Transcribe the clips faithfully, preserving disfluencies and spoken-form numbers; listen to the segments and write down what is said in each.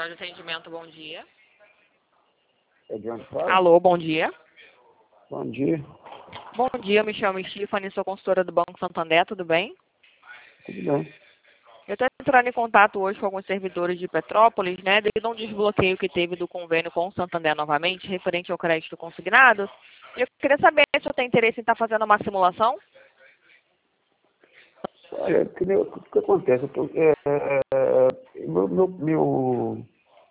Central de Atendimento, bom dia. É de onde fala? Alô, bom dia. Bom dia. Bom dia, me chamo Stephanie, sou consultora do Banco Santander, tudo bem? Tudo bem. Eu estou entrando em contato hoje com alguns servidores de Petrópolis, né, devido a um desbloqueio que teve do convênio com o Santander novamente, referente ao crédito consignado. E eu queria saber se eu tenho interesse em estar fazendo uma simulação. Olha, que meu- o que acontece? Eu tô, é, é, é, meu, meu, meu,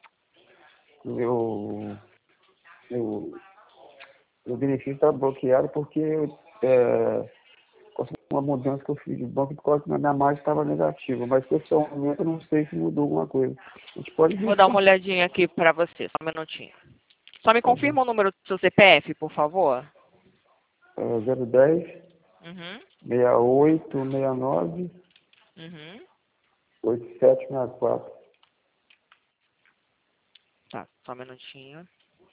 meu, meu, meu benefício está bloqueado porque é, consegui uma mudança que eu fiz de banco por causa que minha margem estava negativa. Mas pessoalmente eu não sei se mudou alguma coisa. A gente pode Vou ver. dar uma olhadinha aqui para você, só um minutinho. Só me Tá bom. confirma o número do seu C P F, por favor. É, zero dez, Uhum, sessenta e oito, sessenta e nove, uhum. oitenta e sete, sessenta e quatro. Tá, só um minutinho.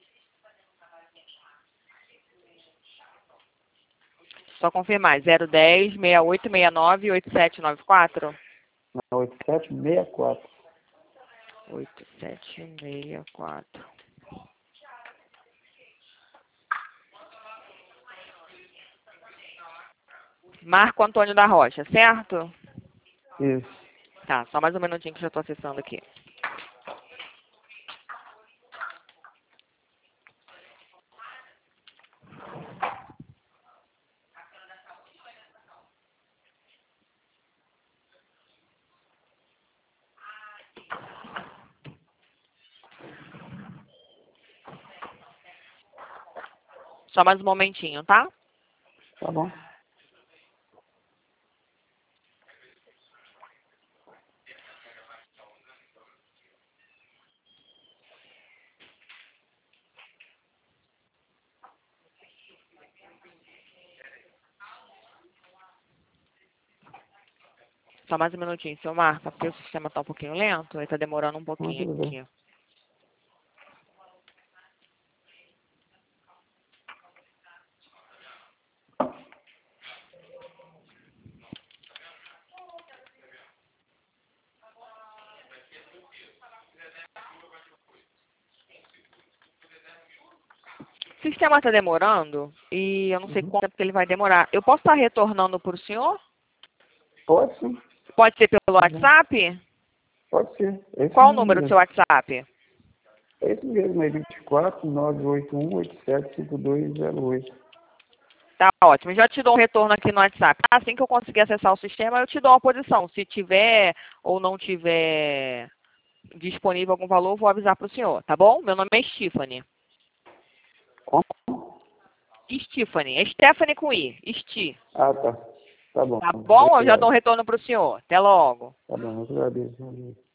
Só confirmar, zero dez, sessenta e oito, sessenta e nove, oitenta e sete, noventa e quatro? Não, oitenta e sete, sessenta e quatro. oitenta e sete, sessenta e quatro. Marco Antônio da Rocha, certo? Isso. Tá, só mais um minutinho que eu já estou acessando aqui. Só mais um momentinho, tá? Tá bom. Só mais um minutinho, seu Marco, porque o sistema está um pouquinho lento, ele está demorando um Não, pouquinho tudo bem. aqui. O sistema está demorando e eu não sei Uhum. quanto tempo que ele vai demorar. Eu posso estar retornando para o senhor? Pode sim. Pode ser pelo Uhum. WhatsApp? Pode ser. É esse Qual o número número do seu mesmo. WhatsApp? É esse mesmo, é vinte e quatro, nove oito um, oito sete cinco dois zero oito. Tá ótimo. Já te dou um retorno aqui no WhatsApp. Assim que eu conseguir acessar o sistema, eu te dou uma posição. Se tiver ou não tiver disponível algum valor, eu vou avisar para o senhor, tá bom? Meu nome é Stephanie. Como? Stephanie. É Stephanie com I. Sti. Ah, tá. Tá bom. Tá bom? Eu já dou um Obrigado. retorno para o senhor. Até logo. Tá bom, eu agradeço.